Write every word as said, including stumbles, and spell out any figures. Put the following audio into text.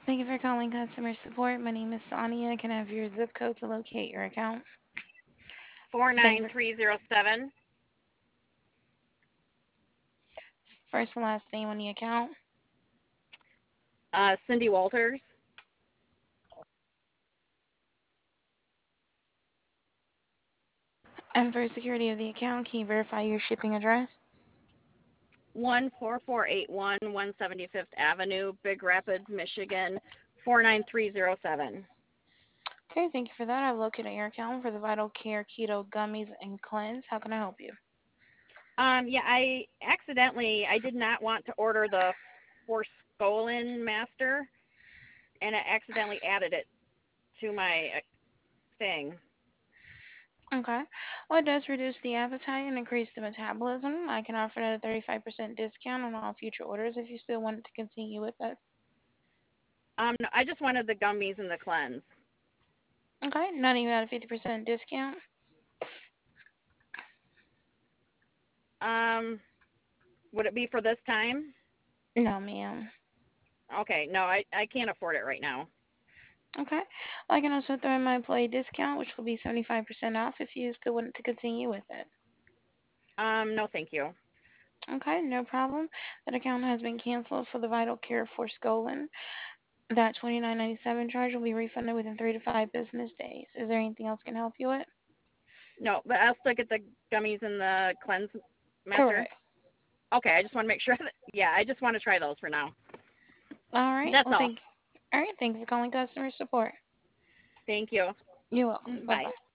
Thank you for calling customer support. My name is Sonia. Can I have your zip code to locate your account? Thank you for four nine three zero seven. first and last name on the account. Uh, Cindy Walters. And for security of the account, can you verify your shipping address? one four four eight one one seventy-fifth Avenue, Big Rapids, Michigan, four nine three zero seven. Okay, thank you for that. I've located your account for the Vital Care Keto Gummies and Cleanse. How can I help you? Um, yeah, I accidentally, I did not want to order the Forskolin Master, and I accidentally added it to my uh, thing. Okay. Well, it does reduce the appetite and increase the metabolism. I can offer that a thirty-five percent discount on all future orders if you still wanted to continue with us. Um, no, I just wanted the gummies and the cleanse. Okay, not even at a fifty percent discount. Um, would it be for this time? No, ma'am. Okay, no, I, I can't afford it right now. Okay. Well, I can also throw in my employee discount, which will be seventy-five percent off if you still want to continue with it. Um, no, thank you. Okay, no problem. That account has been canceled for the Vital Care for Scolin. That twenty-nine ninety-seven charge will be refunded within three to five business days. Is there anything else I can help you with? No, but I'll still get the gummies and the cleanse master. Correct. Okay, I just want to make sure that, yeah, I just want to try those for now. All right. That's Well, all. thank. All right. Thank you for calling customer support. Thank you. You're welcome. Mm, Bye bye. bye.